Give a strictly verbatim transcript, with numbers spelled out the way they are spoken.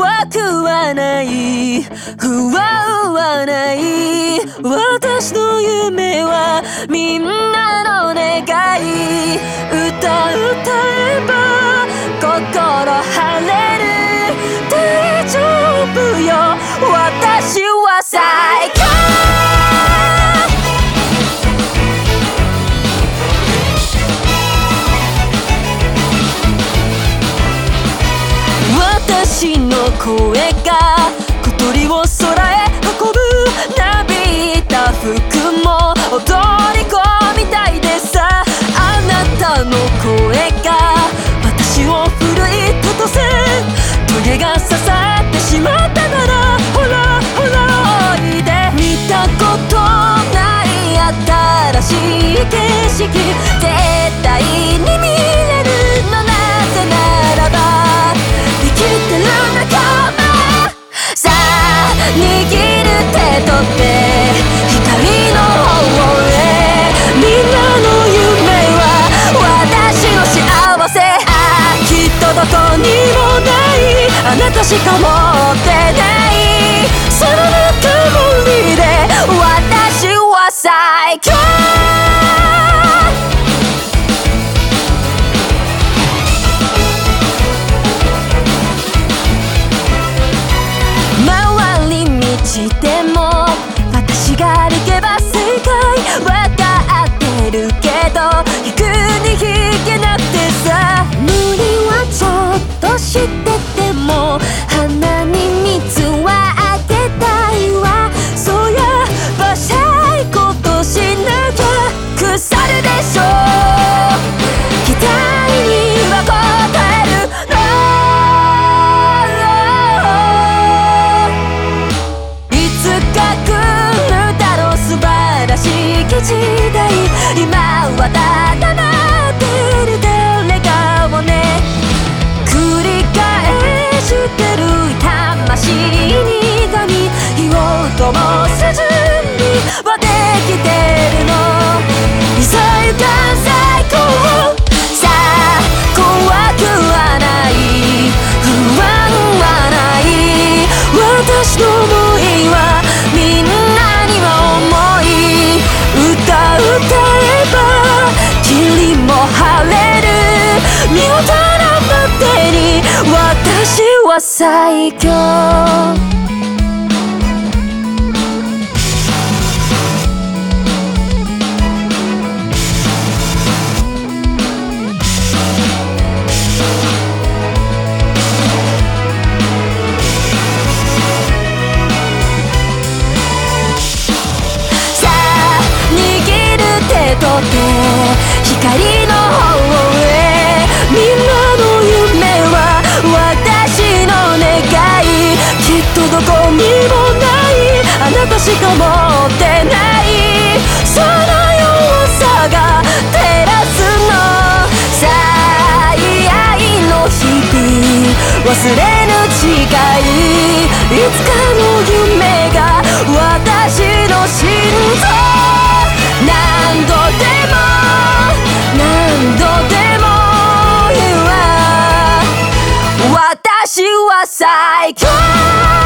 怖くはない不安はない、私の夢はみんなの願い、歌歌えば心晴れる、大丈夫よ私は最強。私の声が小鳥を空へ運ぶ、なびいた服も踊り子みたいでさ、あなたの声が私を奮い立たせ、トゲが刺さってしまったならほらほらおいで、見たことない新しい景色絶対に見れるの、なぜならば生きてる仲間さあ、握る手とって光の方へ、みんなの夢は私の幸せ、ああきっとどこにもないあなたしか持ってない、そのぬくもりで私は最強。でも私が歩けば正解分かってるけど引くに引けなくてさ、無理はちょっとしてても鼻に蜜はあげたいわ、そうやばしゃいことしなきゃ腐るでしょ、期待には応えるの、時代今はただ待ってる誰かをね、繰り返してる魂にがみ火を灯す準備はできてるの、いざゆか最高さあ、怖くはない不安はない、私の想いはみんなには重い、歌えば霧も晴れる、見事なバッテリー私は最強。とって光の方へ、みんなの夢は私の願い、きっとどこにもないあなたしか持ってない、その弱さが照らすの、最愛の日々忘れぬ誓い、いつかの夢が私の心臓、何度でも何度でも言うわ私は最強。